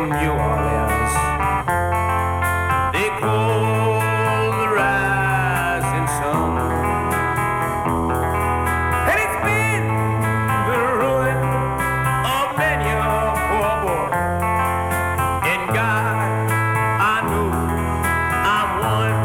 New Orleans. They call the rising sun, and it's been the ruin of many a poor boy. And God, I know I'm one.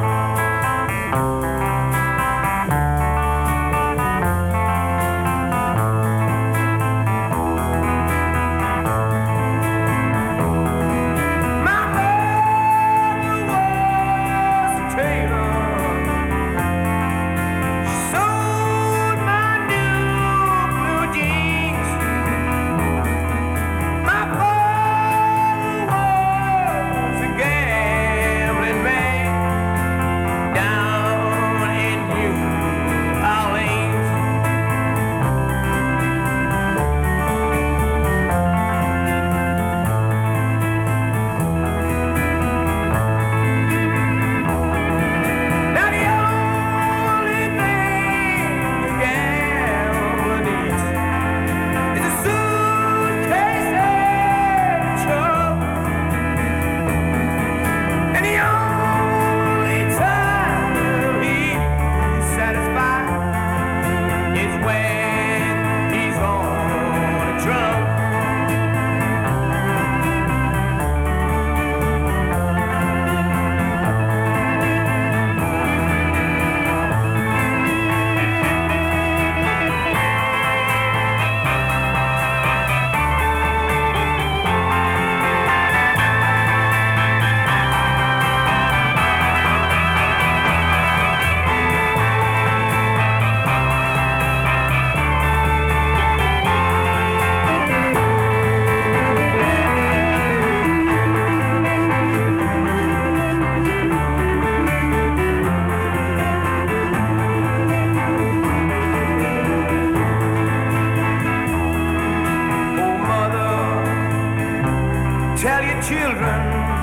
Tell your children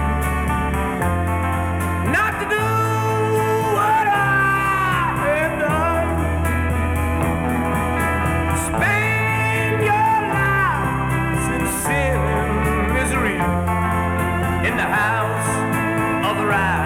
not to do what I have done. Spend your lives in sin and misery in the house of the right.